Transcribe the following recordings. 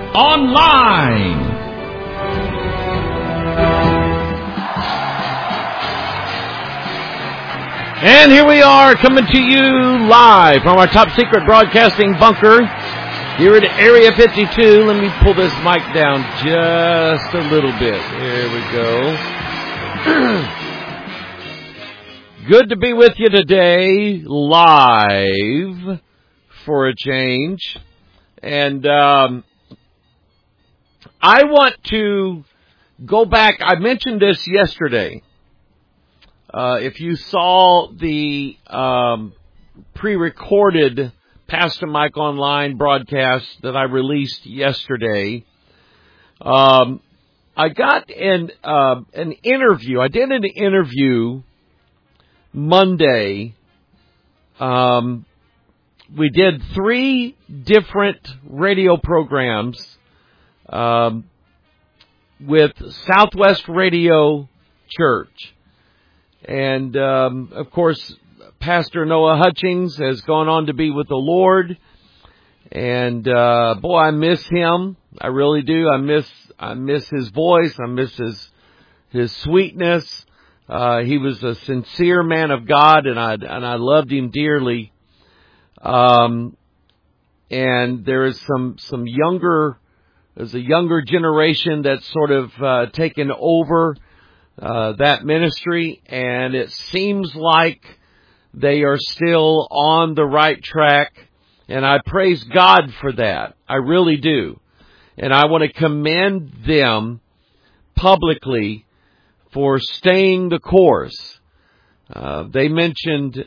Online. And here we are coming to you live from our top secret broadcasting bunker here at Area 52. Let me pull this mic down just a little bit. There we go. Good to be with you today, live for a change. And I want to go back. I mentioned this yesterday. If you saw the pre-recorded Pastor Mike Online broadcast that I released yesterday, I got an interview. I did an interview Monday. We did 3 different radio programs with Southwest Radio Church. And, of course, Pastor Noah Hutchings has gone on to be with the Lord. And, boy, I miss him. I really do. I miss his voice. I miss his sweetness. He was a sincere man of God, and I loved him dearly. And there is there's a younger generation that's sort of, taken over that ministry, and it seems like they are still on the right track, and I praise God for that. I really do. And I want to commend them publicly for staying the course. They mentioned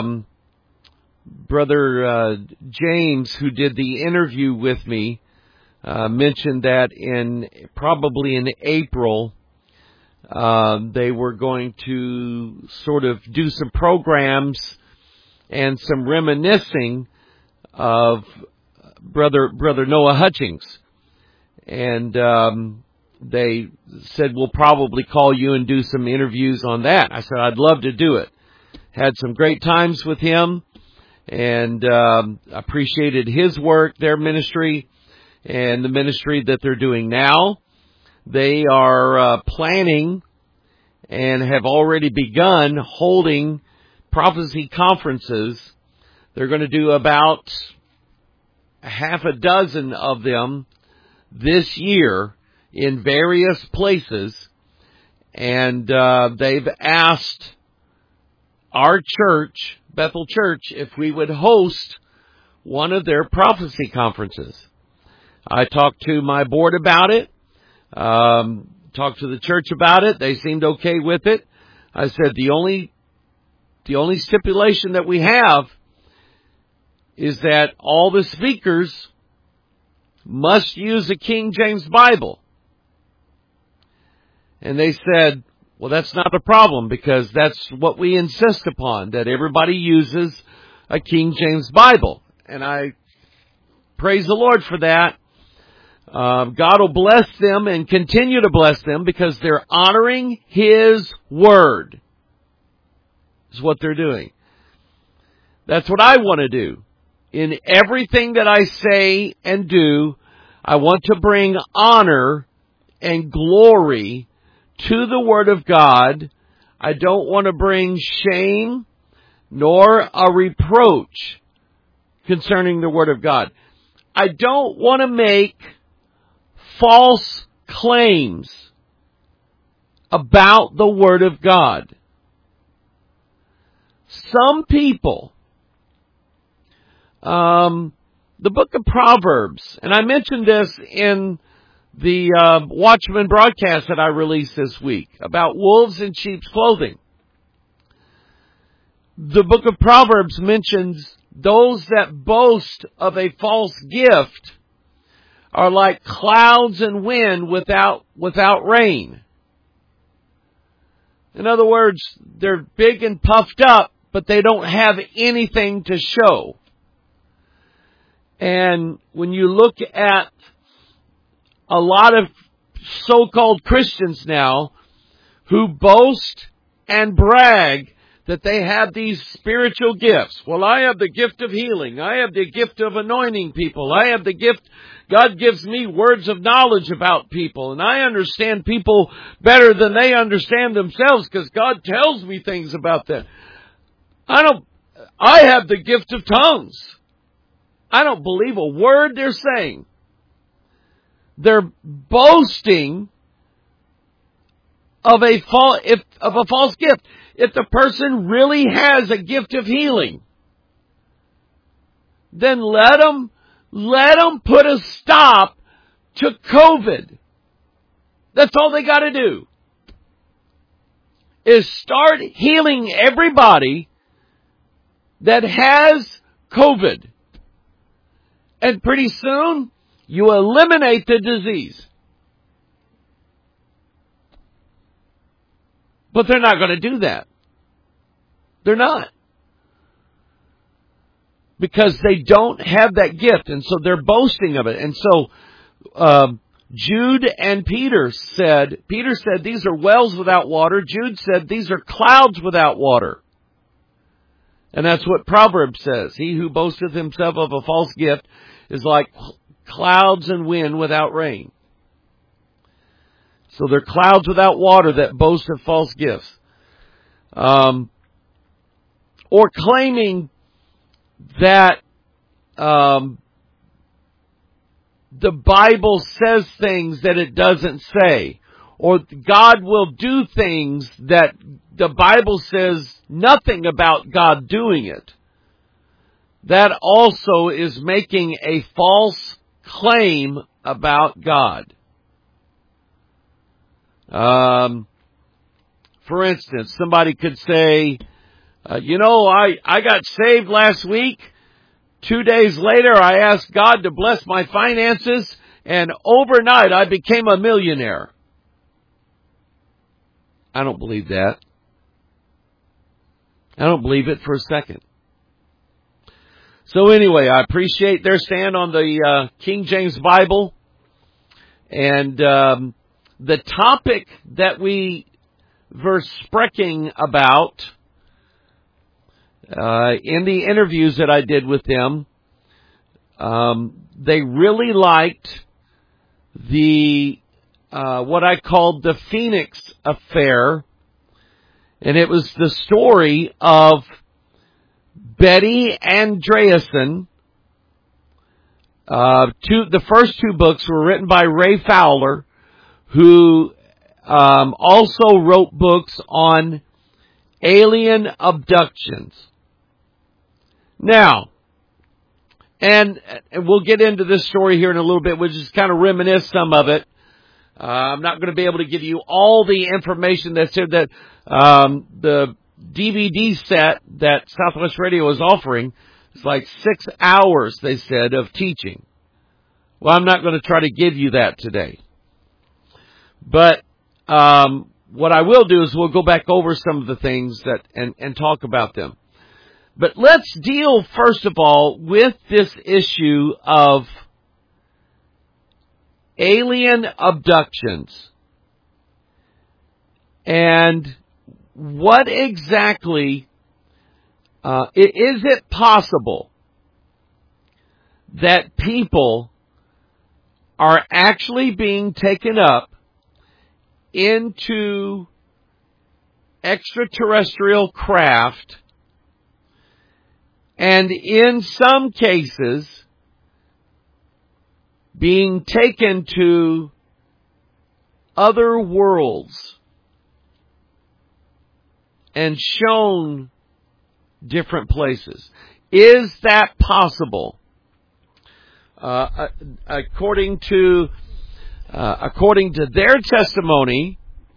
Brother James, who did the interview with me, mentioned that probably in April, they were going to sort of do some programs and some reminiscing of Brother Noah Hutchings. And they said, we'll probably call you and do some interviews on that. I said, I'd love to do it. Had some great times with him, and appreciated his work, their ministry, and the ministry that they're doing now. They are planning and have already begun holding prophecy conferences. They're going to do about half a dozen of them this year in various places. And they've asked our church, Bethel Church, if we would host one of their prophecy conferences. I talked to my board about it. Talked to the church about it. They seemed okay with it. I said, the only stipulation that we have is that all the speakers must use a King James Bible. And they said, well, that's not a problem, because that's what we insist upon, that everybody uses a King James Bible. And I praise the Lord for that. God will bless them and continue to bless them, because they're honoring His Word. Is what they're doing. That's what I want to do. In everything that I say and do, I want to bring honor and glory to the Word of God. I don't want to bring shame nor a reproach concerning the Word of God. I don't want to make false claims about the Word of God. Some people, the book of Proverbs, and I mentioned this in the Watchman broadcast that I released this week about wolves in sheep's clothing. The book of Proverbs mentions those that boast of a false gift are like clouds and wind without rain. In other words, they're big and puffed up, but they don't have anything to show. And when you look at a lot of so-called Christians now who boast and brag that they have these spiritual gifts. Well, I have the gift of healing. I have the gift of anointing people. I have the gift, God gives me words of knowledge about people. And I understand people better than they understand themselves because God tells me things about them. I have the gift of tongues. I don't believe a word they're saying. They're boasting of a false gift. If the person really has a gift of healing, then let them put a stop to COVID. That's all they got to do, is start healing everybody that has COVID. And pretty soon, you eliminate the disease. But they're not going to do that. They're not. Because they don't have that gift. And so they're boasting of it. And so Jude and Peter said, these are wells without water. Jude said, these are clouds without water. And that's what Proverbs says. He who boasteth himself of a false gift is like clouds and wind without rain. So they're clouds without water that boast of false gifts. Or claiming that the Bible says things that it doesn't say. Or God will do things that the Bible says nothing about God doing it. That also is making a false claim about God. For instance, somebody could say, I got saved last week. 2 days later, I asked God to bless my finances, and overnight I became a millionaire. I don't believe that. I don't believe it for a second. So anyway, I appreciate their stand on the King James Bible. And the topic that we were speaking about in the interviews that I did with them, they really liked the what I called the Phoenix Affair. And it was the story of Betty Andreasson. The first two books were written by Ray Fowler, who also wrote books on alien abductions. Now, and we'll get into this story here in a little bit. We'll just kind of reminisce some of it. I'm not going to be able to give you all the information that's here. That the DVD set that Southwest Radio is offering is like 6 hours, they said, of teaching. Well, I'm not going to try to give you that today. But what I will do is we'll go back over some of the things that and talk about them. But let's deal, first of all, with this issue of alien abductions. And what exactly, is it possible that people are actually being taken up into extraterrestrial craft, and in some cases being taken to other worlds and shown different places? Is that possible? According to their testimony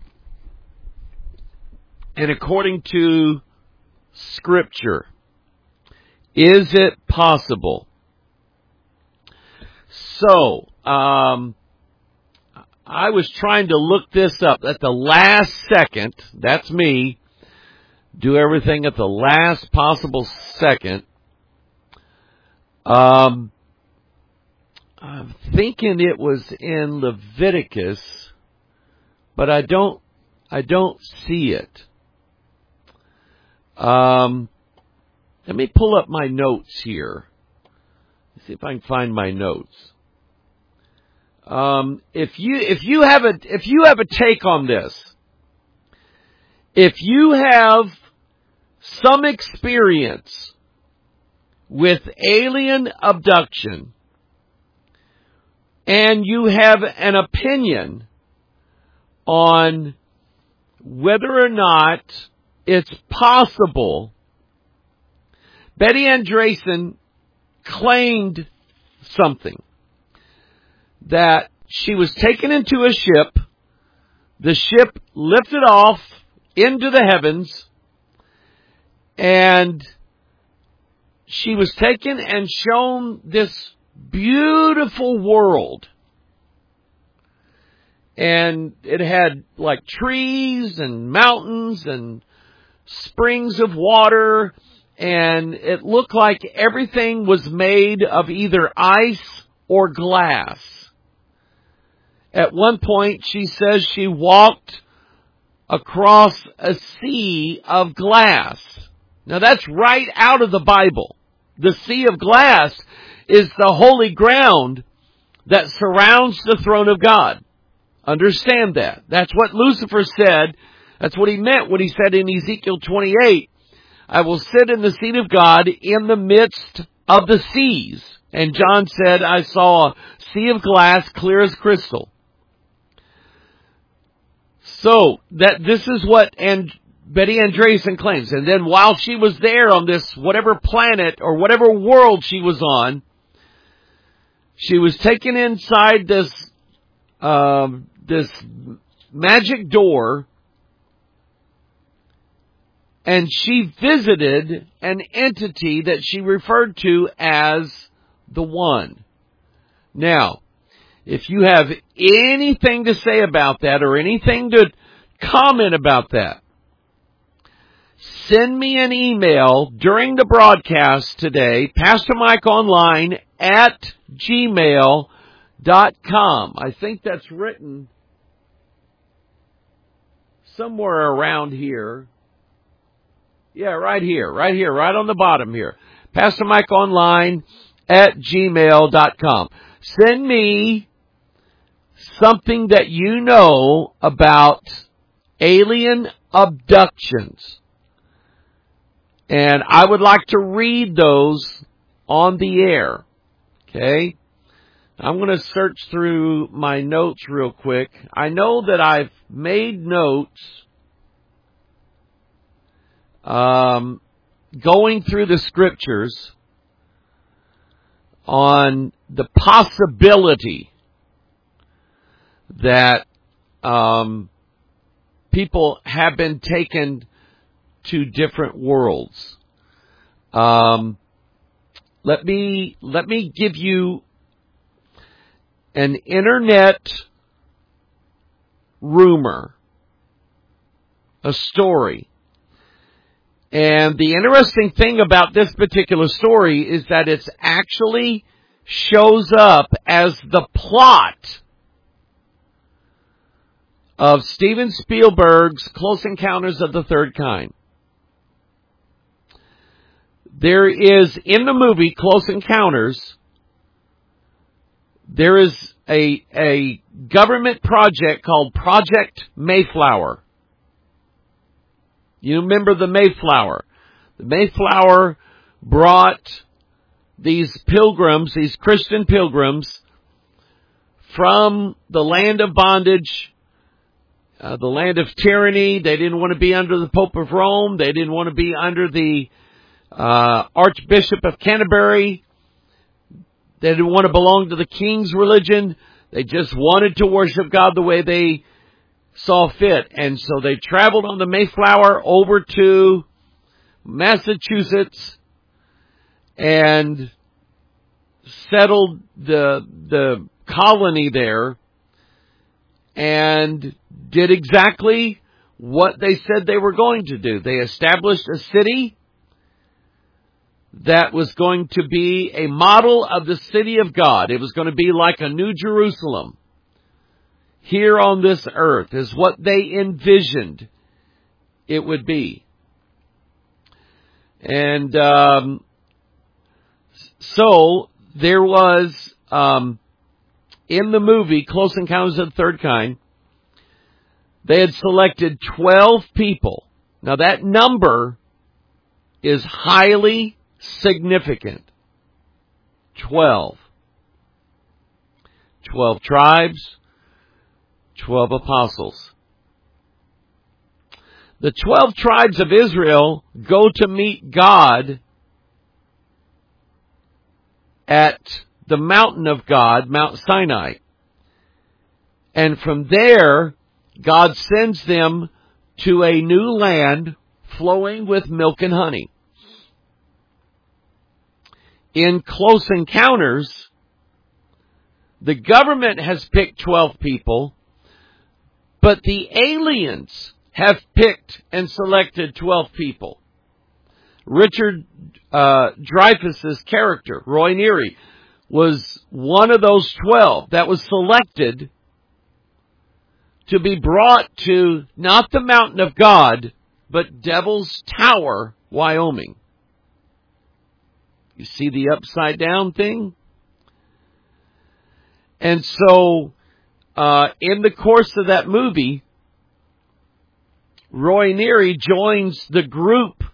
and according to Scripture, is it possible? So, I was trying to look this up at the last second. That's me. Do everything at the last possible second. I'm thinking it was in Leviticus, but I don't see it. Let me pull up my notes here. Let's see if I can find my notes. If you have a take on this, if you have some experience with alien abduction and you have an opinion on whether or not it's possible, Betty Andreasson claimed something, that she was taken into a ship, the ship lifted off into the heavens, and she was taken and shown this beautiful world. And it had like trees and mountains and springs of water, and it looked like everything was made of either ice or glass. At one point, she says she walked across a sea of glass. Now that's right out of the Bible. The sea of glass is the holy ground that surrounds the throne of God. Understand that. That's what Lucifer said. That's what he meant when he said in Ezekiel 28, I will sit in the seat of God in the midst of the seas. And John said, I saw a sea of glass clear as crystal. So, this is what Betty Andreasson claims. And then while she was there on this whatever planet or whatever world she was on, she was taken inside this magic door, and she visited an entity that she referred to as the One. Now, if you have anything to say about that or anything to comment about that, send me an email during the broadcast today, PastorMikeOnline@gmail.com. I think that's written somewhere around here. Yeah, right here, right on the bottom here. PastorMikeOnline@gmail.com. Send me something that you know about alien abductions. And I would like to read those on the air. Okay? I'm going to search through my notes real quick. I know that I've made notes going through the scriptures on the possibility that people have been taken to different worlds. Let me give you an internet rumor, a story. And the interesting thing about this particular story is that it actually shows up as the plot of Steven Spielberg's Close Encounters of the Third Kind. There is, in the movie Close Encounters, there is a government project called Project Mayflower. You remember the Mayflower. The Mayflower brought these pilgrims, these Christian pilgrims, from the land of bondage, the land of tyranny. They didn't want to be under the Pope of Rome. They didn't want to be under the Archbishop of Canterbury. They didn't want to belong to the king's religion. They just wanted to worship God the way they saw fit. And so they traveled on the Mayflower over to Massachusetts and settled the colony there and did exactly what they said they were going to do. They established a city that was going to be a model of the city of God. It was going to be like a New Jerusalem here on this earth, is what they envisioned it would be. And so there was, in the movie Close Encounters of the Third Kind, they had selected 12 people. Now that number is highly significant. 12. 12 tribes, 12 apostles. The 12 tribes of Israel go to meet God at the mountain of God, Mount Sinai. And from there, God sends them to a new land flowing with milk and honey. In Close Encounters, the government has picked 12 people, but the aliens have picked and selected 12 people. Richard Dreyfuss's character, Roy Neary, was one of those 12 that was selected to be brought to not the mountain of God, but Devil's Tower, Wyoming. You see the upside down thing? And so, in the course of that movie, Roy Neary joins the group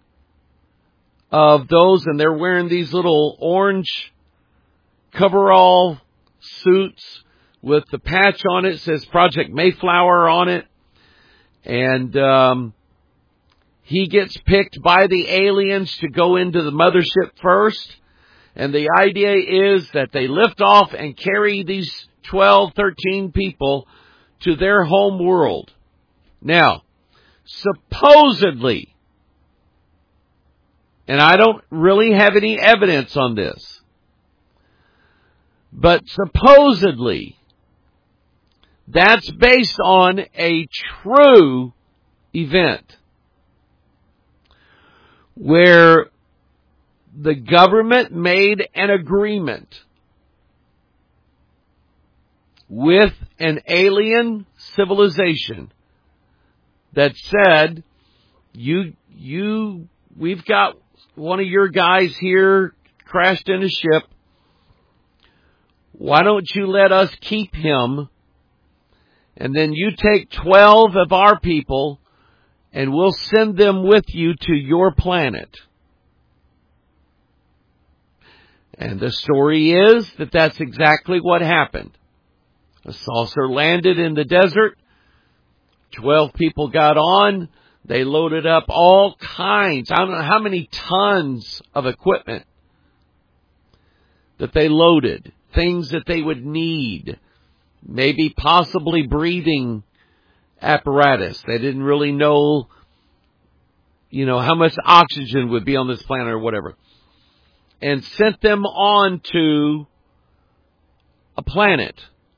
of those, and they're wearing these little orange coverall suits with the patch on it. It says Project Mayflower on it. And he gets picked by the aliens to go into the mothership first. And the idea is that they lift off and carry these 12, 13 people to their home world. Now, supposedly, and I don't really have any evidence on this, but supposedly, that's based on a true event where the government made an agreement with an alien civilization that said, we've got one of your guys here crashed in a ship. Why don't you let us keep him? And then you take 12 of our people and we'll send them with you to your planet. And the story is that that's exactly what happened. A saucer landed in the desert. 12 people got on. They loaded up all kinds, I don't know how many tons of equipment that they loaded. Things that they would need. Maybe possibly breathing apparatus. They didn't really know, how much oxygen would be on this planet or whatever. And sent them on to a planet.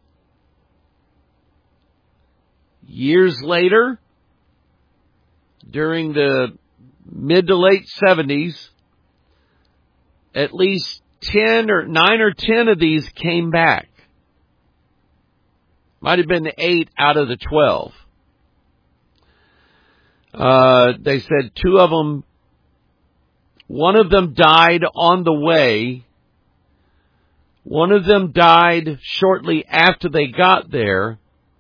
Years later, during the mid to late 70s, at least 9 or 10 of these came back. Might have been 8 out of the 12. They said 2 of them, one of them died on the way. One of them died shortly after they got there.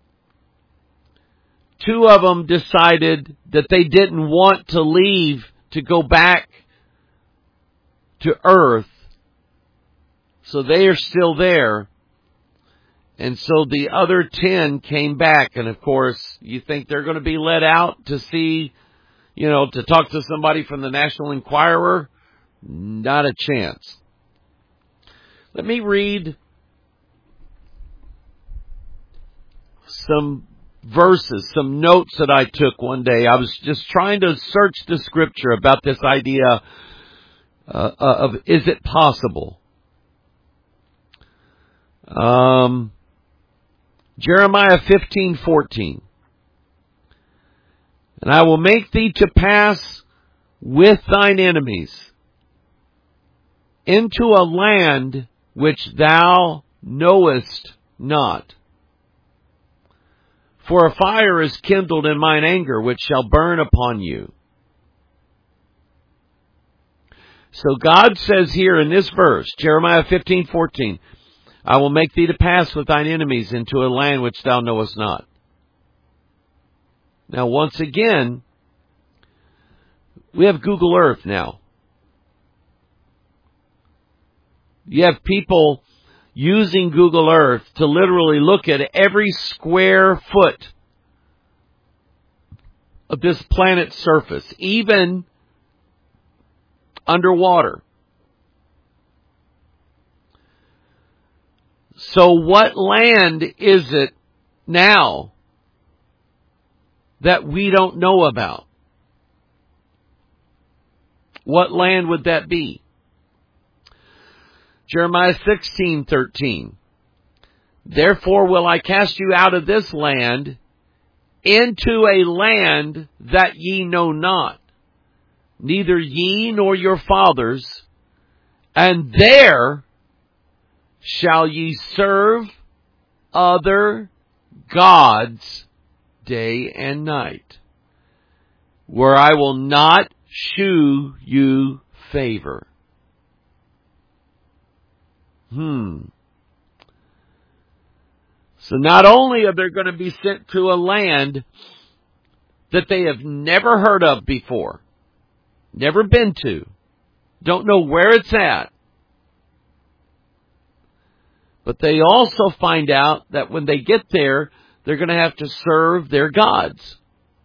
2 of them decided that they didn't want to leave to go back to Earth. So they are still there. And so the other 10 came back. And of course, you think they're going to be let out to see, to talk to somebody from the National Enquirer? Not a chance. Let me read some verses, some notes that I took one day. I was just trying to search the scripture about this idea of is it possible? Jeremiah 15:14. And I will make thee to pass with thine enemies into a land which thou knowest not. For a fire is kindled in mine anger, which shall burn upon you. So God says here in this verse, Jeremiah 15:14, I will make thee to pass with thine enemies into a land which thou knowest not. Now once again, we have Google Earth now. You have people using Google Earth to literally look at every square foot of this planet's surface, even underwater. So what land is it now that we don't know about? What land would that be? Jeremiah 16:13. Therefore will I cast you out of this land into a land that ye know not, neither ye nor your fathers, and there shall ye serve other gods day and night, where I will not shew you favor. So not only are they going to be sent to a land that they have never heard of before, never been to, don't know where it's at, but they also find out that when they get there, they're going to have to serve their gods.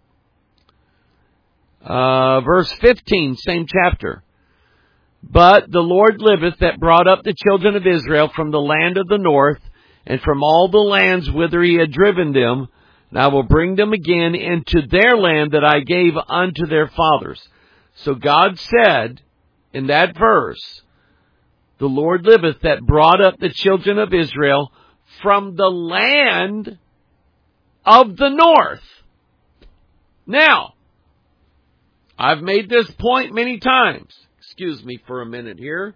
Verse 15, same chapter. But the Lord liveth that brought up the children of Israel from the land of the north, and from all the lands whither he had driven them, and I will bring them again into their land that I gave unto their fathers. So God said in that verse, the Lord liveth that brought up the children of Israel from the land of the north. Now, I've made this point many times. Excuse me for a minute here.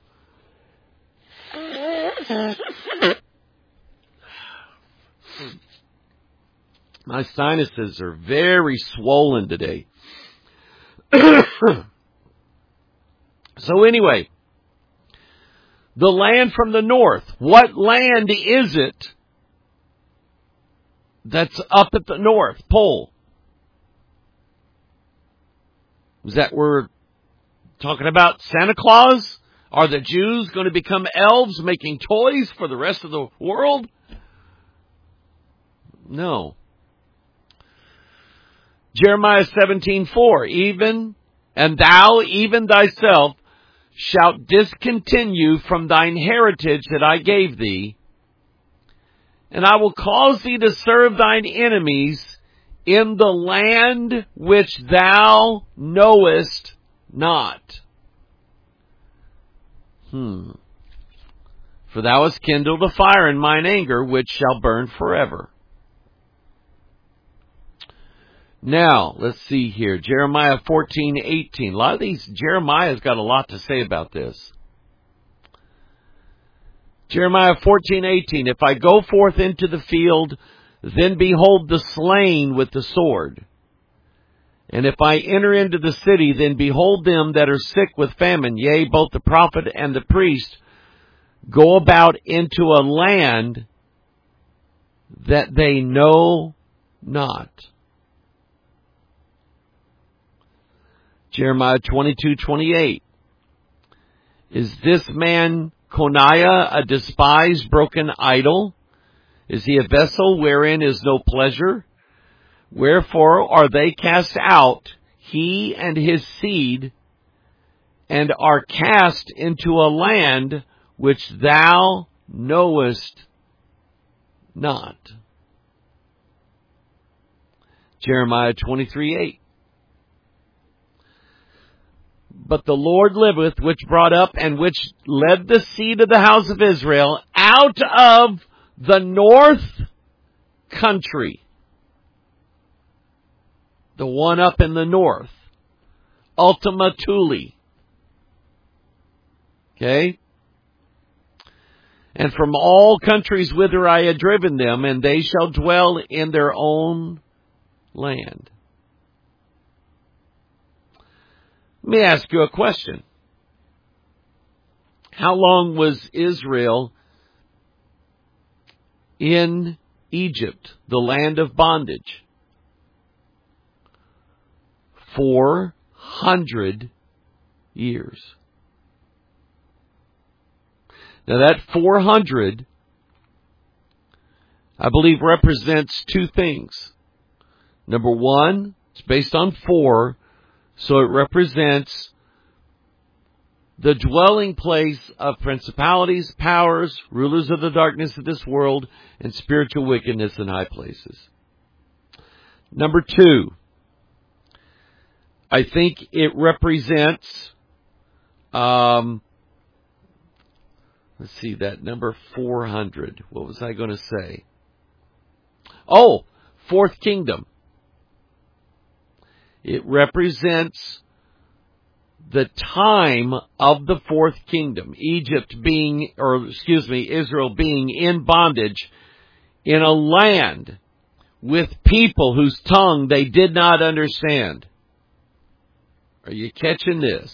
My sinuses are very swollen today. So anyway, the land from the north. What land is it that's up at the North Pole? Is that we're talking about Santa Claus? Are the Jews going to become elves making toys for the rest of the world? No. Jeremiah 17:4, even, and thou, even thyself, shalt discontinue from thine heritage that I gave thee, and I will cause thee to serve thine enemies in the land which thou knowest not. For thou hast kindled a fire in mine anger, which shall burn forever. Now, let's see here. Jeremiah 14:18. A lot of these, Jeremiah's got a lot to say about this. Jeremiah 14:18. If I go forth into the field, then behold the slain with the sword. And if I enter into the city, then behold them that are sick with famine. Yea, both the prophet and the priest go about into a land that they know not. Jeremiah 22:28. Is this man Coniah a despised broken idol? Is he a vessel wherein is no pleasure? Wherefore are they cast out, he and his seed, and are cast into a land which thou knowest not. Jeremiah 23:8. But the Lord liveth, which brought up and which led the seed of the house of Israel out of the north country. The one up in the north. Ultima Thule. Okay? And from all countries whither I had driven them, and they shall dwell in their own land. Let me ask you a question. How long was Israel in Egypt, the land of bondage? 400 years. Now that 400, I believe, represents two things. Number one, it's based on 4, so it represents the dwelling place of principalities, powers, rulers of the darkness of this world, and spiritual wickedness in high places. Number 2, I think it represents, let's see, that number 400. What was I going to say? Oh, fourth kingdom. It represents the time of the fourth kingdom. Israel being in bondage in a land with people whose tongue they did not understand. Are you catching this?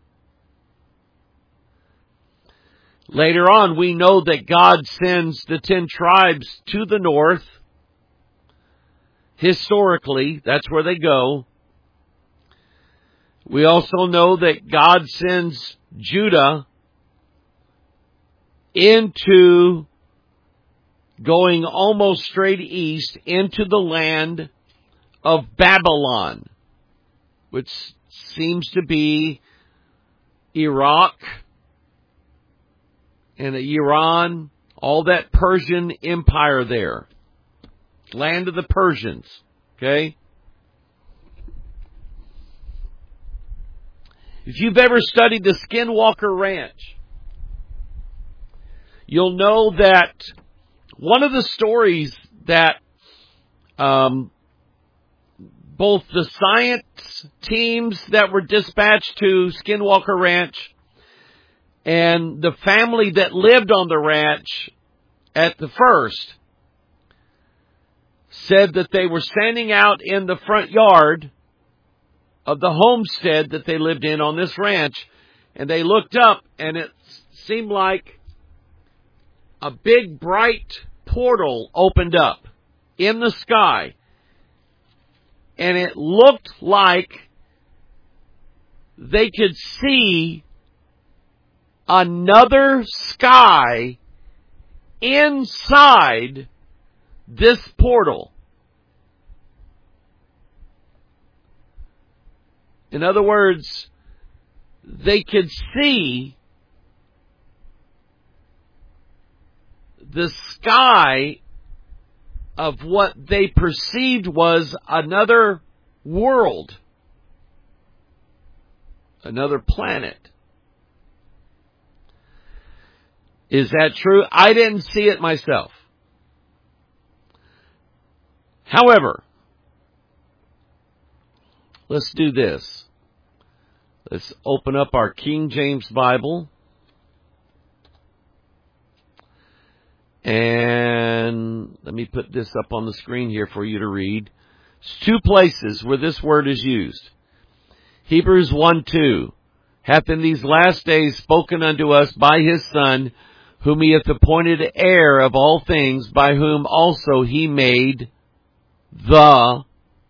Later on, we know that God sends the 10 tribes to the north. Historically, that's where they go. We also know that God sends Judah into going almost straight east into the land of Babylon, which seems to be Iraq and Iran, all that Persian empire there. Land of the Persians, okay? If you've ever studied the Skinwalker Ranch, you'll know that one of the stories that both the science teams that were dispatched to Skinwalker Ranch and the family that lived on the ranch at the first said that they were standing out in the front yard of the homestead that they lived in on this ranch, and they looked up, and it seemed like a big bright portal opened up in the sky, and it looked like they could see another sky inside this portal. In other words, they could see the sky of what they perceived was another world, another planet. Is that true? I didn't see it myself. However, let's do this. Let's open up our King James Bible. And let me put this up on the screen here for you to read. There's 2 places where this word is used. Hebrews 1:2 hath in these last days spoken unto us by his Son, whom he hath appointed heir of all things, by whom also he made the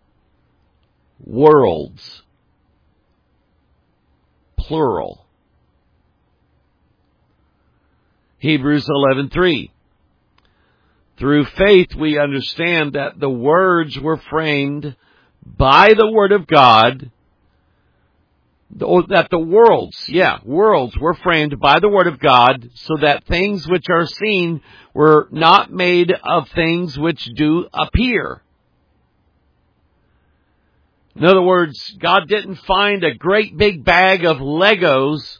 worlds. Plural. Hebrews 11:3. Through faith we understand that the words were framed by the word of God, or that the worlds were framed by the word of God, so that things which are seen were not made of things which do appear. In other words, God didn't find a great big bag of Legos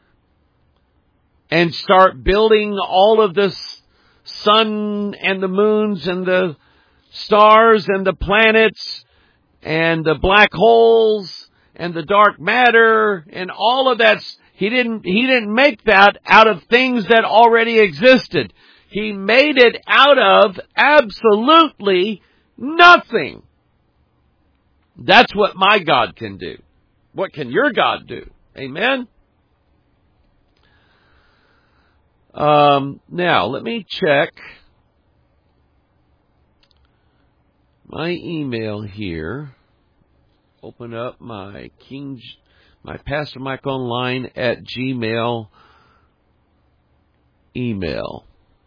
and start building all of this sun and the moons and the stars and the planets and the black holes and the dark matter and all of that. He didn't make that out of things that already existed. He made it out of absolutely nothing. That's what my God can do. What can your God do? Amen? Now, let me check my email here. Open up my Pastor Mike Online at Gmail email.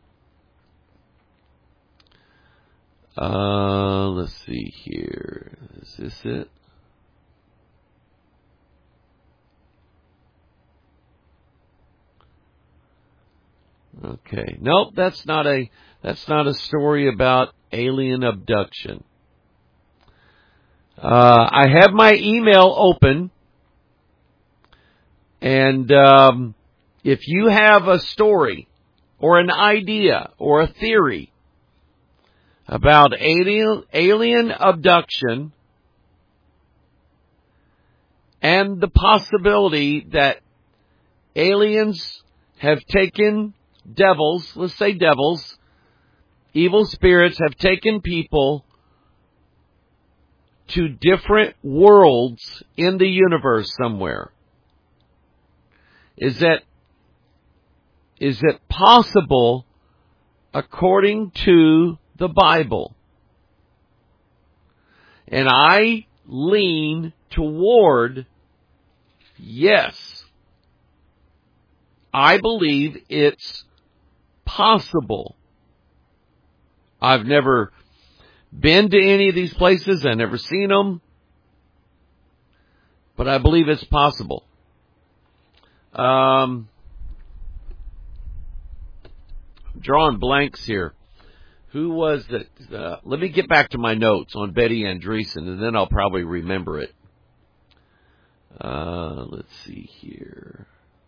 Let's see here. Is this it? Okay. Nope, that's not a story about alien abduction. I have my email open, and if you have a story or an idea or a theory about alien abduction and the possibility that aliens have taken devils, let's say devils, evil spirits have taken people to different worlds in the universe somewhere. Is it possible according to the Bible? And I lean toward yes. I believe it's possible. I've never been to any of these places. I've never seen them. But I believe it's possible. Drawing blanks here. Who was it? Let me get back to my notes on Betty Andreesson, and then I'll probably remember it. Let's see here.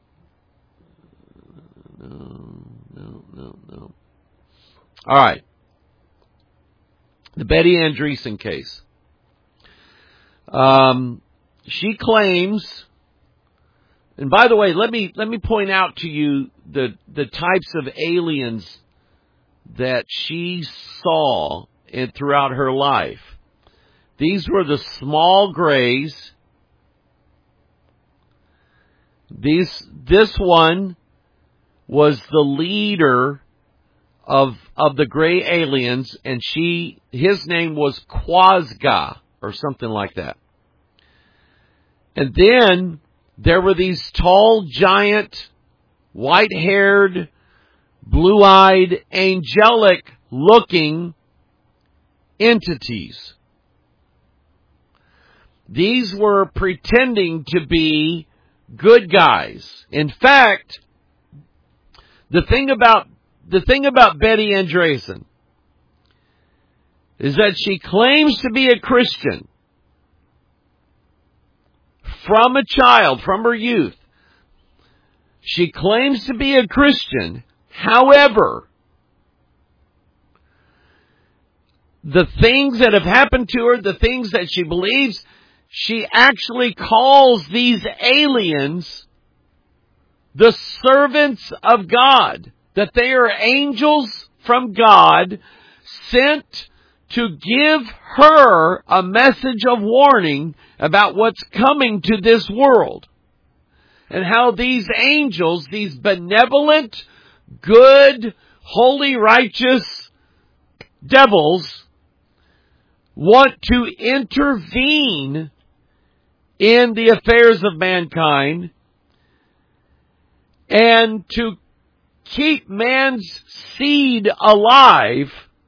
No. All right. The Betty Andreesson case. She claims, and by the way, let me point out to you the types of aliens that she saw throughout her life. These were the small grays. This one was the leader of the gray aliens, and his name was Quasga or something like that. And then there were these tall, giant, white-haired, blue-eyed, angelic-looking entities. These were pretending to be good guys. In fact, the thing about Betty Andreesson is that she claims to be a Christian from a child, from her youth. She claims to be a Christian. However, the things that have happened to her, the things that she believes, she actually calls these aliens the servants of God. That they are angels from God sent to give her a message of warning about what's coming to this world. And how these angels, these benevolent, good, holy, righteous devils want to intervene in the affairs of mankind and to keep man's seed alive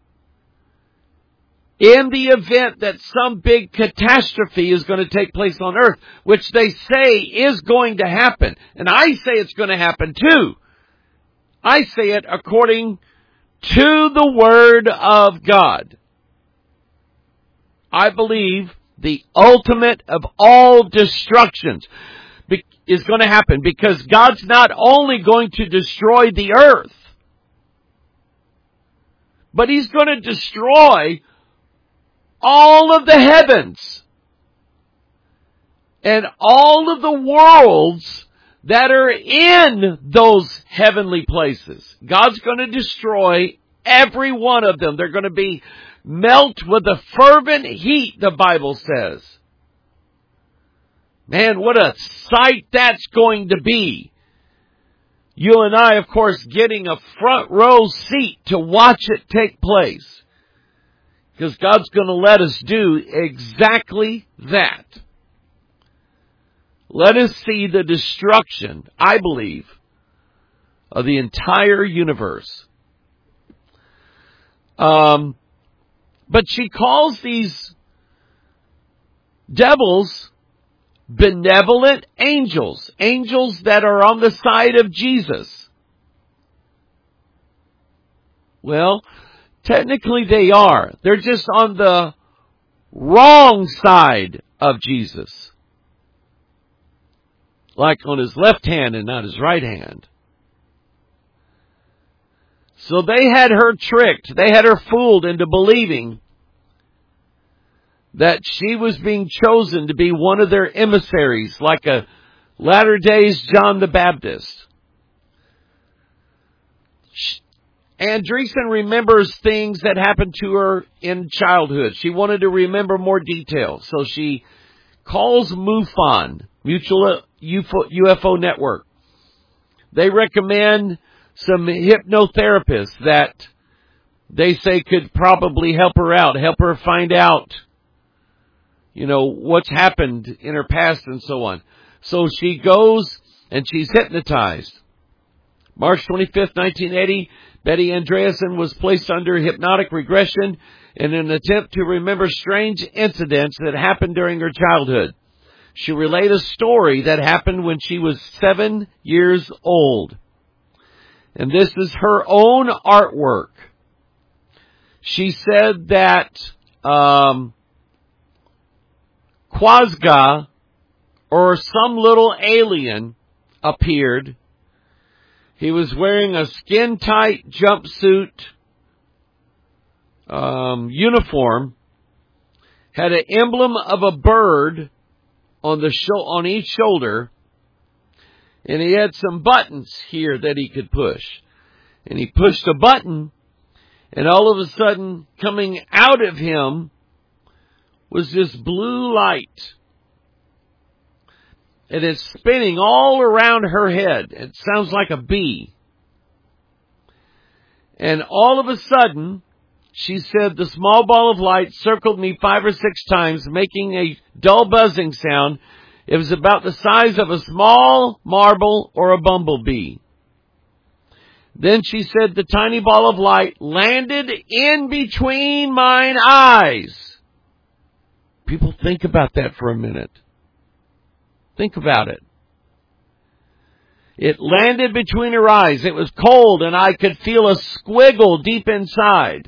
in the event that some big catastrophe is going to take place on earth, which they say is going to happen. And I say it's going to happen too. I say it according to the Word of God. I believe the ultimate of all destructions is going to happen, because God's not only going to destroy the earth, but He's going to destroy all of the heavens and all of the worlds that are in those heavenly places. God's going to destroy every one of them. They're going to be melt with a fervent heat, the Bible says. Man, what a sight that's going to be. You and I, of course, getting a front row seat to watch it take place. Because God's going to let us do exactly that. Let us see the destruction, I believe, of the entire universe. But she calls these devils benevolent angels. Angels that are on the side of Jesus. Well, technically they are. They're just on the wrong side of Jesus. Like on his left hand and not his right hand. So they had her tricked. They had her fooled into believing that she was being chosen to be one of their emissaries, like a latter days John the Baptist. Andreessen remembers things that happened to her in childhood. She wanted to remember more details. So she calls MUFON, Mutual UFO Network. They recommend some hypnotherapists that they say could probably help her out, help her find out, what's happened in her past and so on. So she goes and she's hypnotized. March 25th, 1980, Betty Andreasson was placed under hypnotic regression in an attempt to remember strange incidents that happened during her childhood. She relayed a story that happened when she was 7 years old. And this is her own artwork. She said that Quasga, or some little alien, appeared. He was wearing a skin-tight jumpsuit uniform, had an emblem of a bird on each shoulder, and he had some buttons here that he could push. And he pushed a button, and all of a sudden, coming out of him was this blue light. And it's spinning all around her head. It sounds like a bee. And all of a sudden, she said, the small ball of light circled me 5 or 6 times, making a dull buzzing sound. It was about the size of a small marble or a bumblebee. Then she said the tiny ball of light landed in between mine eyes. People, think about that for a minute. Think about it. It landed between her eyes. It was cold and I could feel a squiggle deep inside.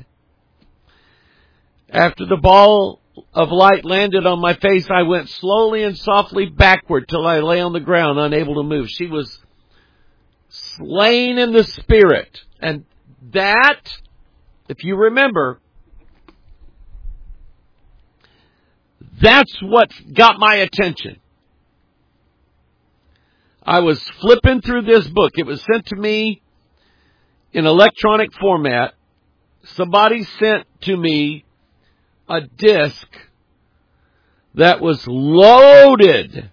After the ball of light landed on my face, I went slowly and softly backward till I lay on the ground, unable to move. She was slain in the spirit. And that, if you remember, that's what got my attention. I was flipping through this book. It was sent to me in electronic format. Somebody sent to me a disc that was loaded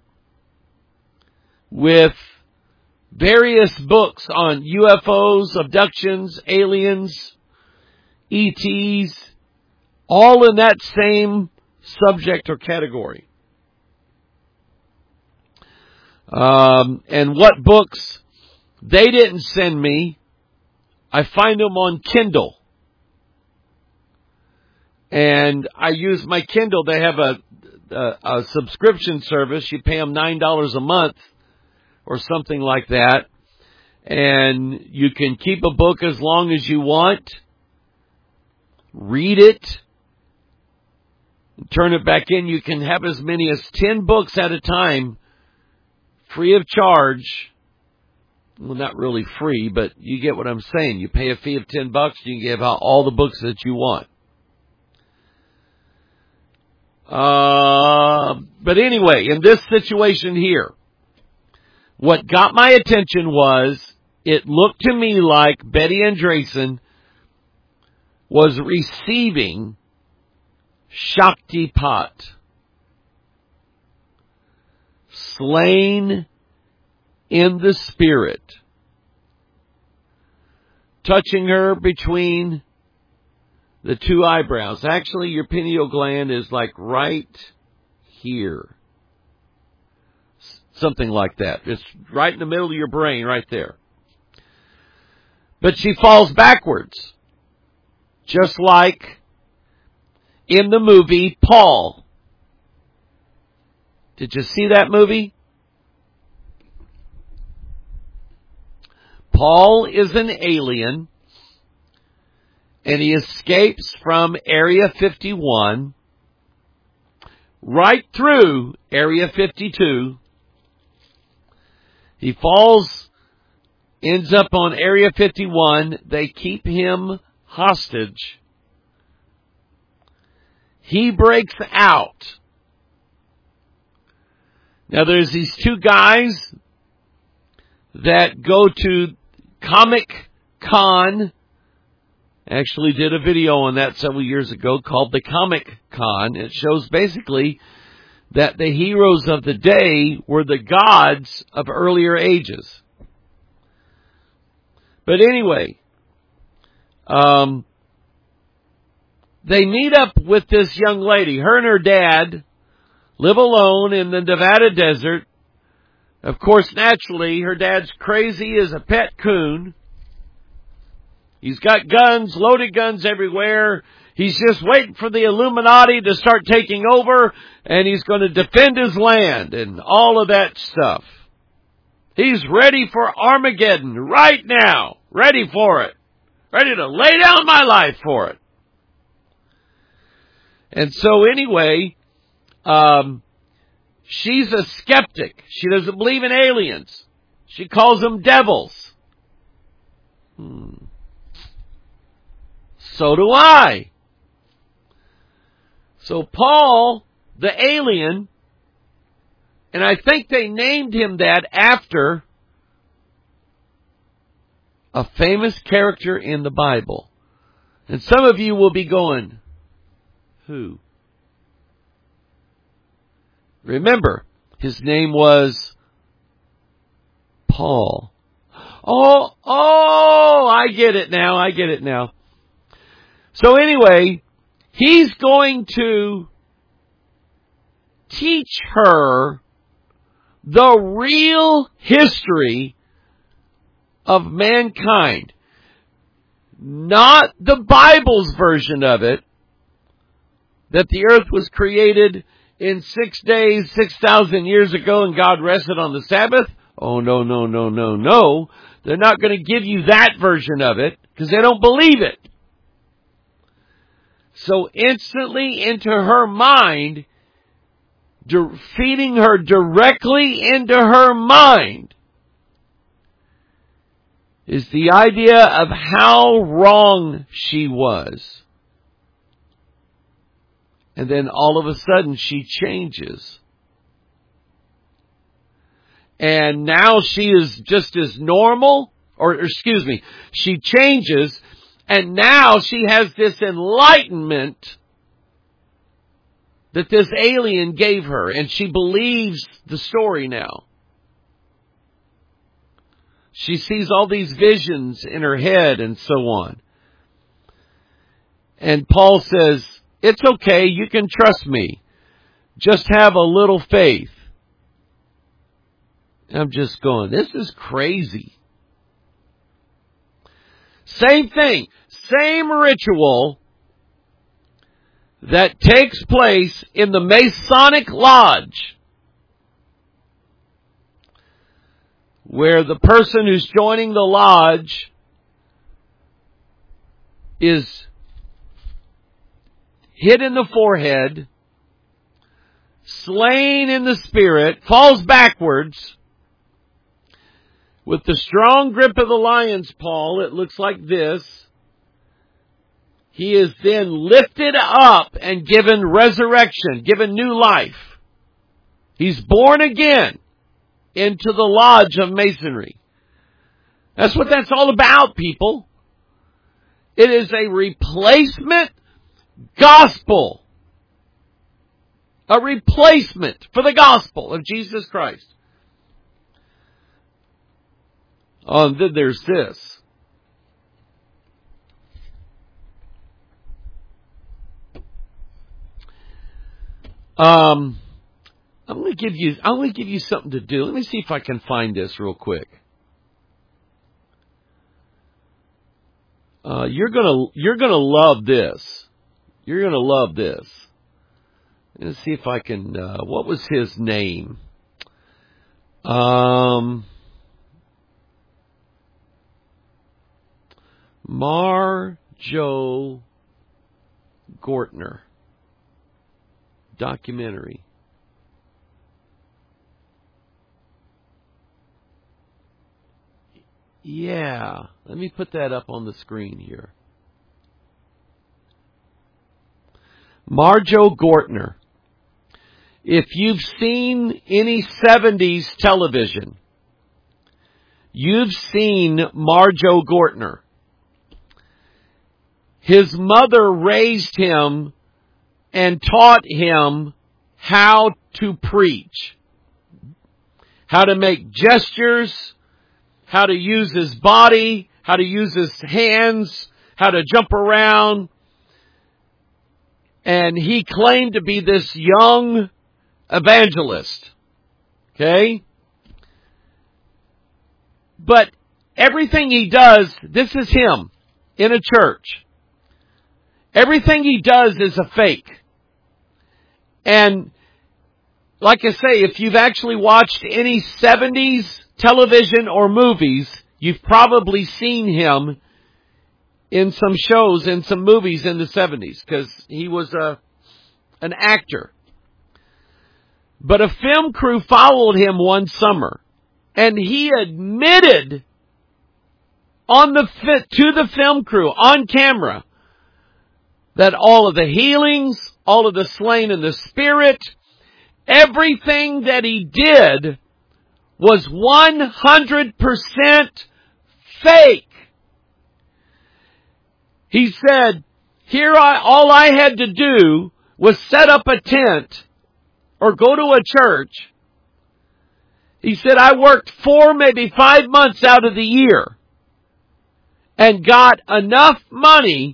with various books on UFOs, abductions, aliens, ETs, all in that same subject or category. And what books they didn't send me, I find them on Kindle. And I use my Kindle. They have a subscription service. You pay them $9 a month or something like that. And you can keep a book as long as you want. Read it. Turn it back in. You can have as many as 10 books at a time, free of charge. Well, not really free, but you get what I'm saying. You pay a fee of $10, you can give out all the books that you want. But anyway, in this situation here, what got my attention was, it looked to me like Betty Andreasson was receiving Shaktipat, slain in the spirit. touching her between the two eyebrows. Actually, your pineal gland is like right here. Something like that. It's right in the middle of your brain, right there. But she falls backwards. Just like in the movie Paul. Did you see that movie? Paul is an alien, and he escapes from Area 51 right through Area 52. He falls, ends up on Area 51. They keep him hostage. He breaks out. Now there's these two guys that go to Comic Con. Actually did a video on that several years ago called the Comic Con. It shows basically that the heroes of the day were the gods of earlier ages. But anyway, they meet up with this young lady. Her and her dad live alone in the Nevada desert. Of course, naturally, her dad's crazy as a pet coon. He's got guns, loaded guns everywhere. He's just waiting for the Illuminati to start taking over, and he's going to defend his land and all of that stuff. He's ready for Armageddon right now. Ready for it. Ready to lay down my life for it. And so anyway, she's a skeptic. She doesn't believe in aliens. She calls them devils. So do I. So Paul, the alien, and I think they named him that after a famous character in the Bible. And some of you will be going, who? Remember, his name was Paul. Oh, I get it now. So anyway, he's going to teach her the real history of mankind. Not the Bible's version of it, that the earth was created in 6 days, 6,000 years ago, and God rested on the Sabbath. Oh, no. They're not going to give you that version of it, because they don't believe it. So instantly into her mind, feeding her directly into her mind, is the idea of how wrong she was. And then all of a sudden she changes. And now she is just as normal, she changes, and now she has this enlightenment that this alien gave her, and she believes the story now. She sees all these visions in her head and so on. And Paul says, it's okay, you can trust me. Just have a little faith. I'm just going, this is crazy. Same thing, same ritual that takes place in the Masonic Lodge, where the person who's joining the lodge is hit in the forehead, slain in the spirit, falls backwards. With the strong grip of the lion's paw, it looks like this. He is then lifted up and given resurrection, given new life. He's born again into the lodge of Masonry. That's what that's all about, people. It is a replacement gospel. A replacement for the gospel of Jesus Christ. Oh, and then there's this. I'm going to give you something to do. Let me see if I can find this real quick. You're gonna love this. You're gonna love this. Let's see if I can. What was his name? Marjoe Gortner documentary. Yeah, let me put that up on the screen here. Marjoe Gortner. If you've seen any 70s television, you've seen Marjoe Gortner. His mother raised him and taught him how to preach, how to make gestures, how to use his body, how to use his hands, how to jump around. And he claimed to be this young evangelist. Okay? But everything he does, this is him in a church. Everything he does is a fake. And like I say, if you've actually watched any 70s television or movies, you've probably seen him in some shows, in some movies in the 70s, because he was an actor. But a film crew followed him one summer, and he admitted to the film crew, on camera, that all of the healings, all of the slain in the Spirit, everything that he did was 100% fake. He said, all I had to do was set up a tent or go to a church. He said, I worked 4, maybe 5 months out of the year and got enough money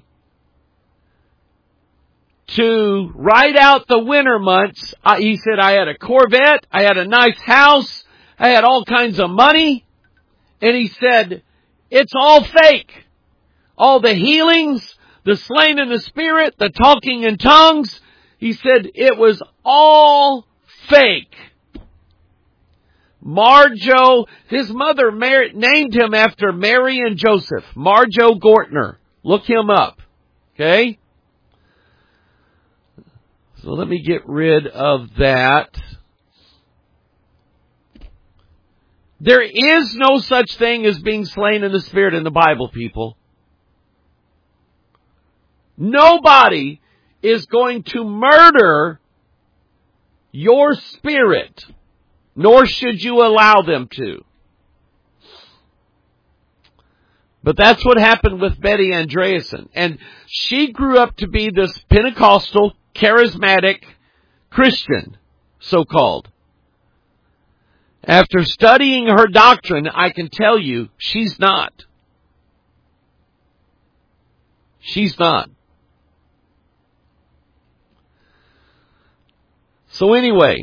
to ride out the winter months. He said, I had a Corvette, I had a nice house, I had all kinds of money. And he said, it's all fake. All the healings, the slain in the Spirit, the talking in tongues. He said, it was all fake. Marjoe, his mother named him after Mary and Joseph. Marjoe Gortner. Look him up. Okay? So let me get rid of that. There is no such thing as being slain in the Spirit in the Bible, people. Nobody is going to murder your spirit, nor should you allow them to. But that's what happened with Betty Andreasson. And she grew up to be this Pentecostal, charismatic Christian, so-called. After studying her doctrine, I can tell you she's not. She's not. So anyway,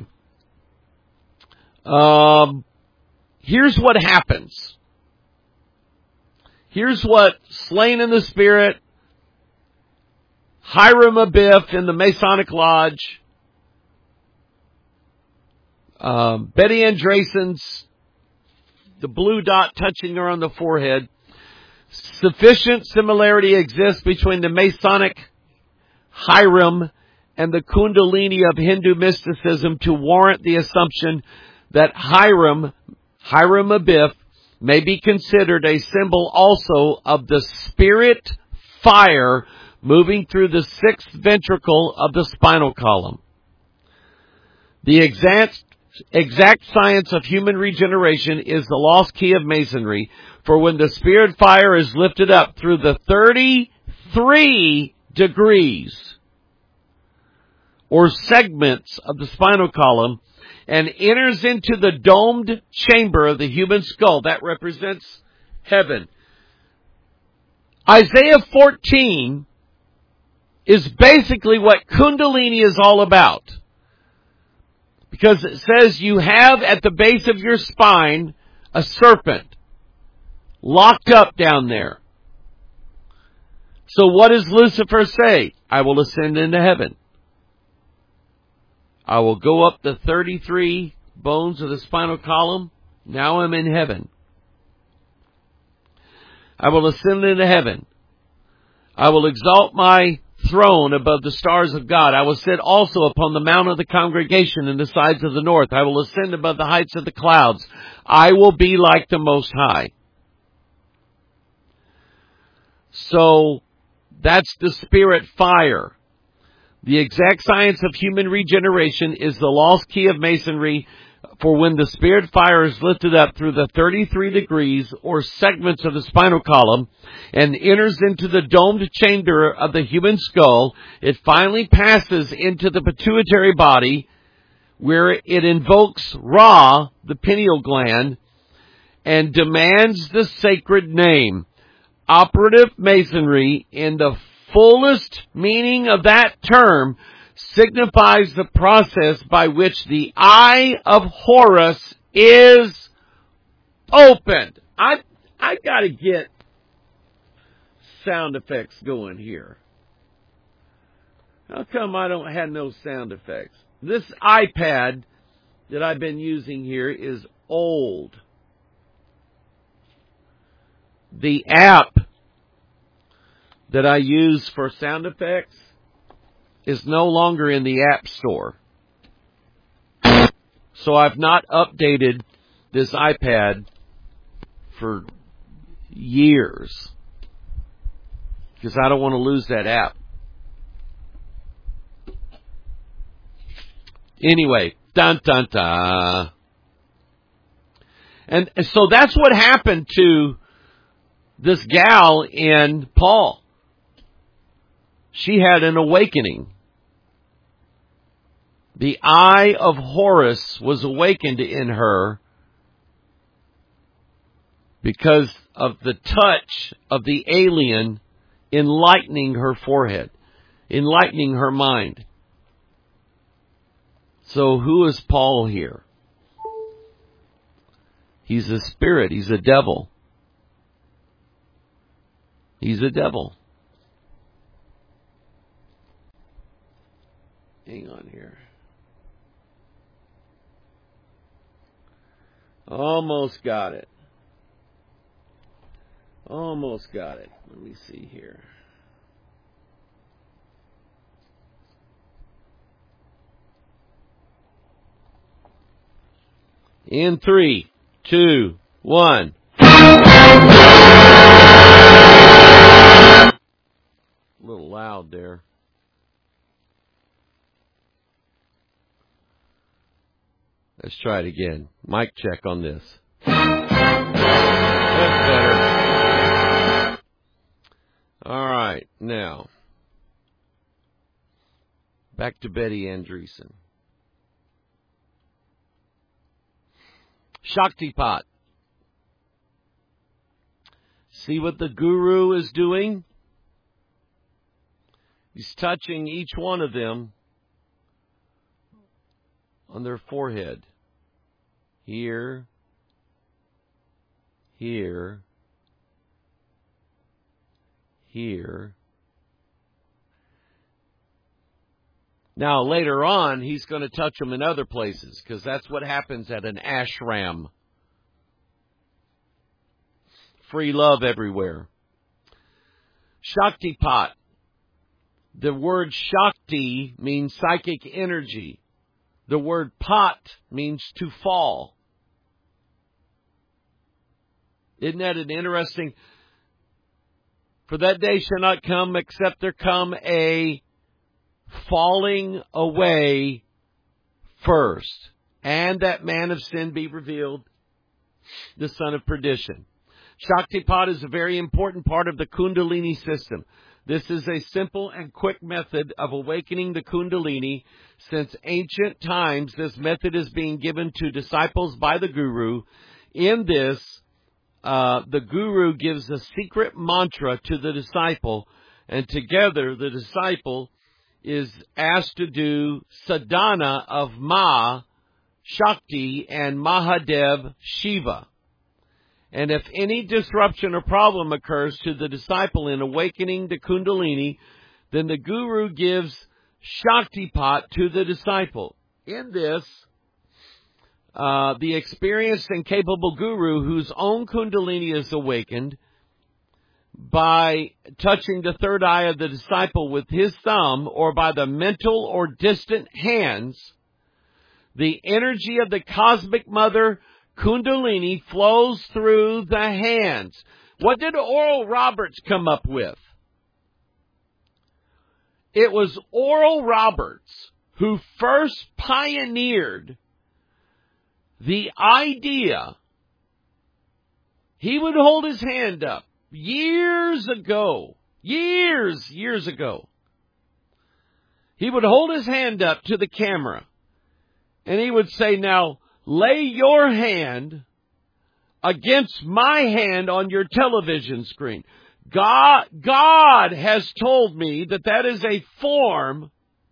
here's what happens. Here's what slain in the Spirit, Hiram Abiff in the Masonic Lodge, Betty Andreasson's, the blue dot touching her on the forehead. Sufficient similarity exists between the Masonic Hiram and the Kundalini of Hindu mysticism to warrant the assumption that Hiram Abiff, may be considered a symbol also of the spirit fire moving through the sixth ventricle of the spinal column. The exact science of human regeneration is the lost key of Masonry, for when the spirit fire is lifted up through the 33 degrees or segments of the spinal column and enters into the domed chamber of the human skull, that represents heaven. Isaiah 14 is basically what Kundalini is all about. Because it says you have at the base of your spine a serpent locked up down there. So what does Lucifer say? I will ascend into heaven. I will go up the 33 bones of the spinal column. Now I'm in heaven. I will ascend into heaven. I will exalt my throne above the stars of God. I will sit also upon the mount of the congregation in the sides of the north. I will ascend above the heights of the clouds. I will be like the Most High. So, that's the spirit fire. The exact science of human regeneration is the lost key of masonry, for when the spirit fire is lifted up through the 33 degrees or segments of the spinal column and enters into the domed chamber of the human skull, it finally passes into the pituitary body, where it invokes Ra, the pineal gland, and demands the sacred name. Operative masonry, in the fullest meaning of that term, signifies the process by which the eye of Horus is opened. I got to get sound effects going here. How come I don't have no sound effects? This iPad that I've been using here is old. The app that I use for sound effects is no longer in the App Store. So I've not updated this iPad for years, because I don't want to lose that app. Anyway, dun dun dun. And so that's what happened to this gal in Paul. She had an awakening. The eye of Horus was awakened in her because of the touch of the alien enlightening her forehead, enlightening her mind. So who is Paul here? He's a spirit. He's a devil. He's a devil. Hang on here. Almost got it. Almost got it. Let me see here. In 3, 2, 1. A little loud there. Let's try it again. Mic check on this. That's better. All right, now back to Betty Andreessen. Shaktipat. See what the guru is doing? He's touching each one of them on their forehead. Here, here, here. Now, later on, he's going to touch them in other places, because that's what happens at an ashram. Free love everywhere. Shaktipat. The word Shakti means psychic energy. The word Pat means to fall. Isn't that an interesting? For that day shall not come except there come a falling away first, and that man of sin be revealed, the son of perdition. Shaktipat is a very important part of the Kundalini system. This is a simple and quick method of awakening the Kundalini. Since ancient times, this method is being given to disciples by the Guru. In this, the Guru gives a secret mantra to the disciple, and together the disciple is asked to do sadhana of Ma Shakti, and Mahadev Shiva. And if any disruption or problem occurs to the disciple in awakening the Kundalini, then the Guru gives Shaktipat to the disciple. In this, the experienced and capable Guru, whose own Kundalini is awakened, by touching the third eye of the disciple with his thumb or by the mental or distant hands, the energy of the Cosmic Mother Kundalini flows through the hands. What did Oral Roberts come up with? It was Oral Roberts who first pioneered the idea. He would hold his hand up years ago. He would hold his hand up to the camera and he would say, now, lay your hand against my hand on your television screen. God has told me that is a form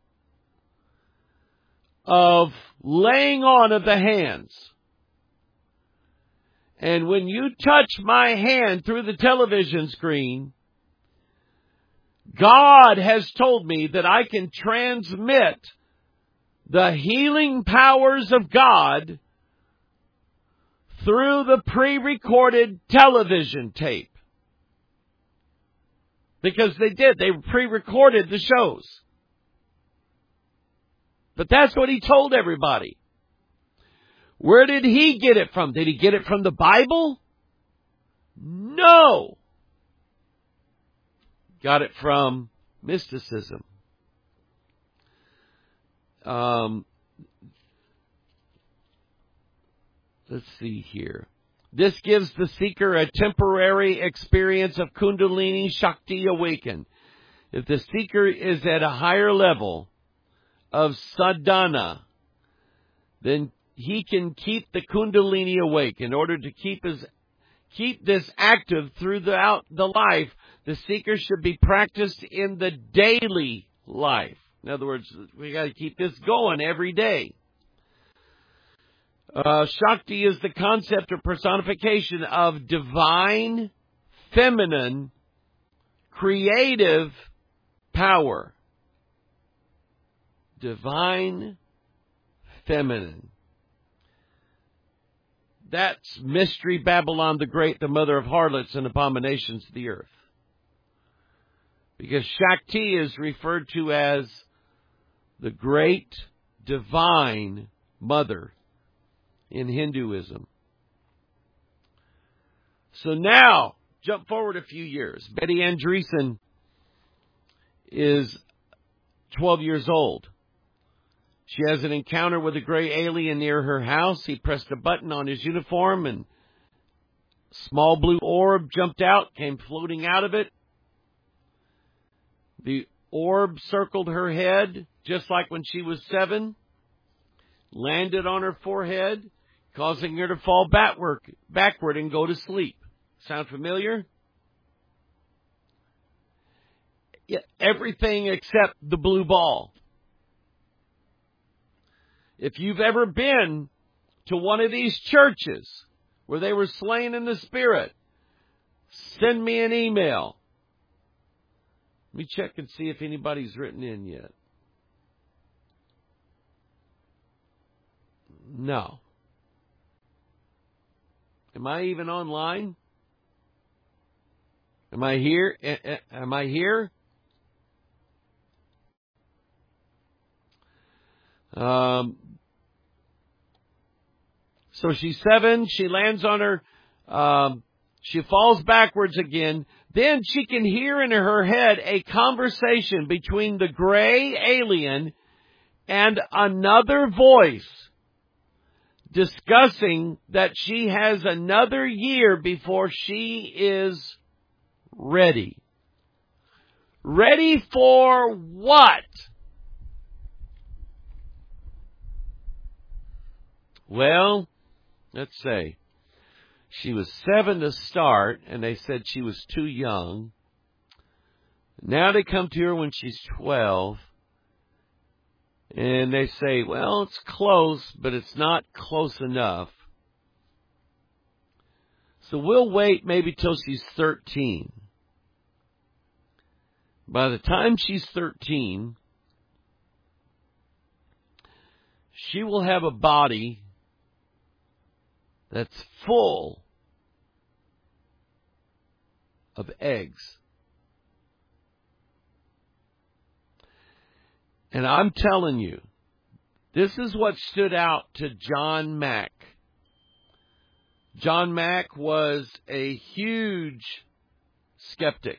of laying on of the hands. And when you touch my hand through the television screen, God has told me that I can transmit the healing powers of God through the pre-recorded television tape. Because they did. They pre-recorded the shows. But that's what he told everybody. Where did he get it from? Did he get it from the Bible? No. Got it from mysticism. Let's see here. This gives the seeker a temporary experience of Kundalini Shakti awakened. If the seeker is at a higher level of sadhana, then he can keep the Kundalini awake. In order to keep this active throughout the life, the seeker should be practiced in the daily life. In other words, we got to keep this going every day. Shakti is the concept or personification of divine, feminine, creative power. Divine, feminine. That's Mystery Babylon the Great, the mother of harlots and abominations of the earth. Because Shakti is referred to as the great divine mother in Hinduism. So now, jump forward a few years. Betty Andreessen is 12 years old. She has an encounter with a gray alien near her house. He pressed a button on his uniform and a small blue orb jumped out, came floating out of it. The orb circled her head, just like when she was 7, landed on her forehead, causing her to fall backward and go to sleep. Sound familiar? Yeah, everything except the blue ball. If you've ever been to one of these churches where they were slain in the spirit, send me an email. Let me check and see if anybody's written in yet. No. Am I even online? Am I here? Am I here? So she's 7. She lands on her. She falls backwards again. Then she can hear in her head a conversation between the gray alien and another voice discussing that she has another year before she is ready. Ready for what? Well, let's say she was 7 to start, and they said she was too young. Now they come to her when she's 12, And they say, well, it's close, but it's not close enough. So we'll wait maybe till she's 13. By the time she's 13, she will have a body that's full of eggs. And I'm telling you, this is what stood out to John Mack. John Mack was a huge skeptic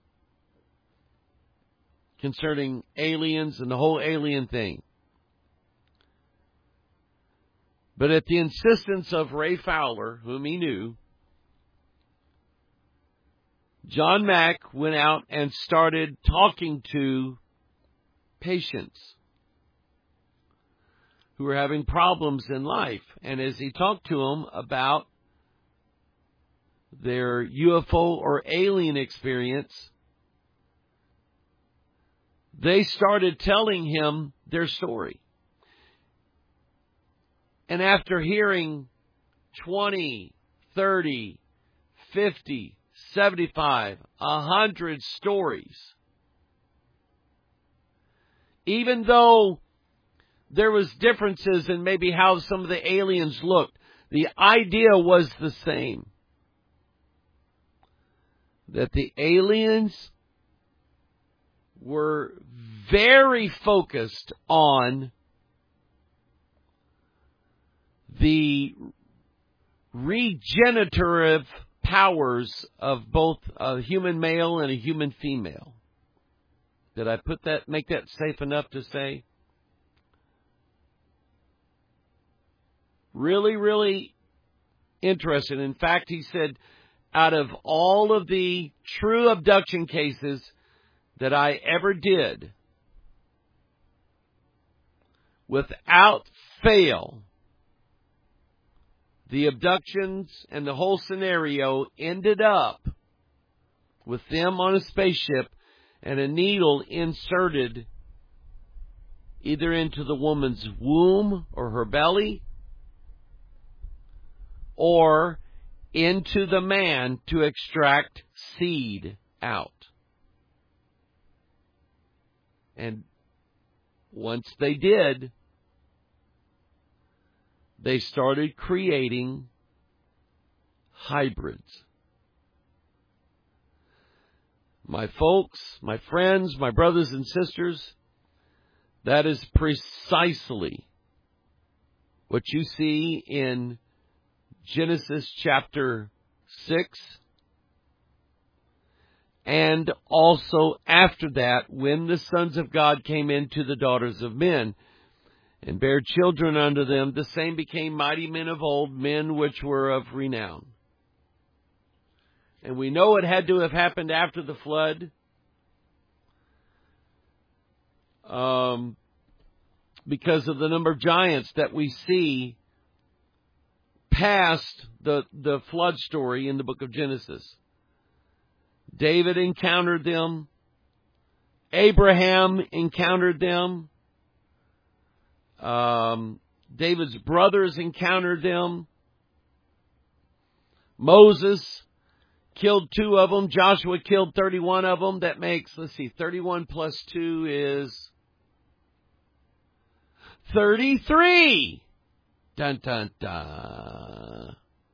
concerning aliens and the whole alien thing. But at the insistence of Ray Fowler, whom he knew, John Mack went out and started talking to patients who were having problems in life. And as he talked to them about their UFO or alien experience, they started telling him their story. And after hearing 20, 30, 50, 75, 100 stories, even though there was differences in maybe how some of the aliens looked, the idea was the same. That the aliens were very focused on the regenerative powers of both a human male and a human female. Did I make that safe enough to say? Really, really interesting. In fact, he said, out of all of the true abduction cases that I ever did, without fail, the abductions and the whole scenario ended up with them on a spaceship and a needle inserted either into the woman's womb or her belly or into the man to extract seed out. And once they did, they started creating hybrids. My folks, my friends, my brothers and sisters, that is precisely what you see in Genesis chapter 6, and also after that, when the sons of God came into the daughters of men, and bare children unto them, the same became mighty men of old, men which were of renown. And we know it had to have happened after the flood, because of the number of giants that we see past the flood story in the book of Genesis. David encountered them. Abraham encountered them. David's brothers encountered them. Moses killed 2 of them. Joshua killed 31 of them. That makes, 31 plus 2 is 33. Dun, dun, dun.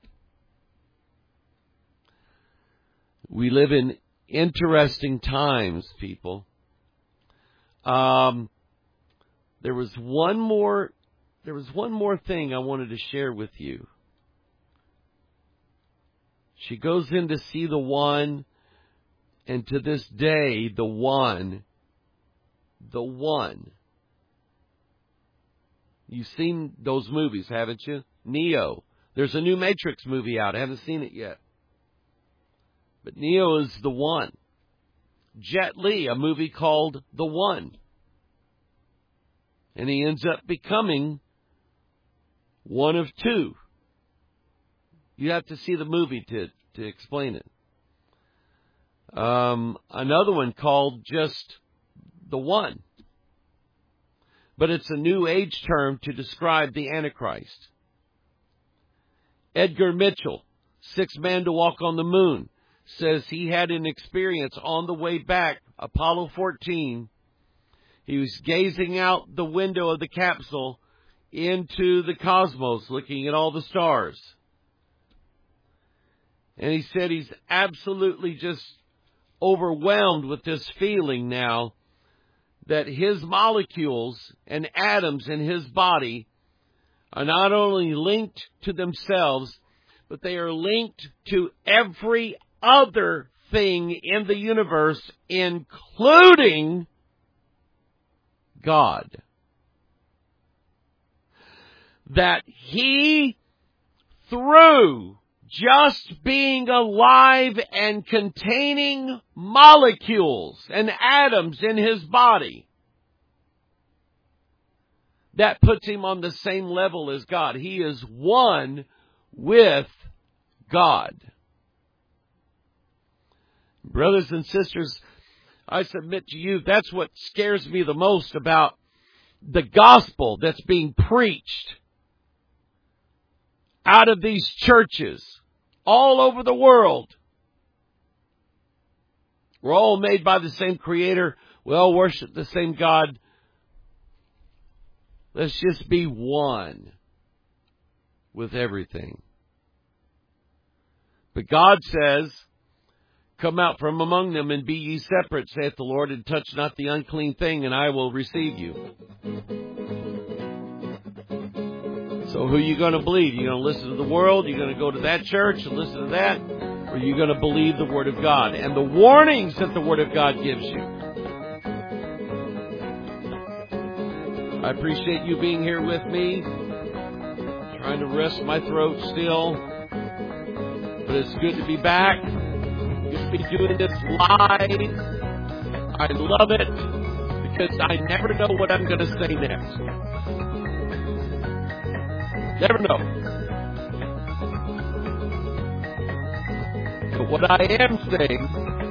We live in interesting times, people. There was one more thing I wanted to share with you. She goes in to see the one, and to this day, the one. You've seen those movies, haven't you? Neo. There's a new Matrix movie out. I haven't seen it yet. But Neo is the one. Jet Li, a movie called The One. And he ends up becoming one of 2. You have to see the movie to explain it. Another one called just The One. but it's a New Age term to describe the Antichrist. Edgar Mitchell, sixth man to walk on the moon, says he had an experience on the way back, Apollo 14. He was gazing out the window of the capsule into the cosmos, looking at all the stars. And he said he's absolutely just overwhelmed with this feeling now that his molecules and atoms in his body are not only linked to themselves, but they are linked to every other thing in the universe, including God. That he, through just being alive and containing molecules and atoms in his body, that puts him on the same level as God. He is one with God. Brothers and sisters, I submit to you, that's what scares me the most about the gospel that's being preached out of these churches all over the world. We're all made by the same Creator. We all worship the same God. Let's just be one with everything. But God says, come out from among them and be ye separate, saith the Lord, and touch not the unclean thing, and I will receive you. So who are you going to believe? You're going to listen to the world? You're going to go to that church and listen to that? Or are you going to believe the Word of God and the warnings that the Word of God gives you? I appreciate you being here with me. Trying to rest my throat still. But it's good to be back. Good to be doing this live. I love it because I never know what I'm going to say next. Never know. But what I am saying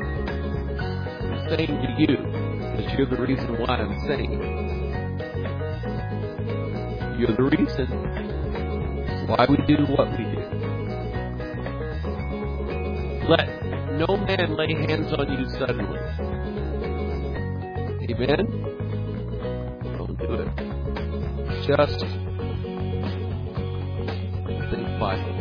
to you, because you're the reason why I'm saying it. You're the reason why we do what we do. Let no man lay hands on you suddenly. Amen? Don't do it. Just think quietly.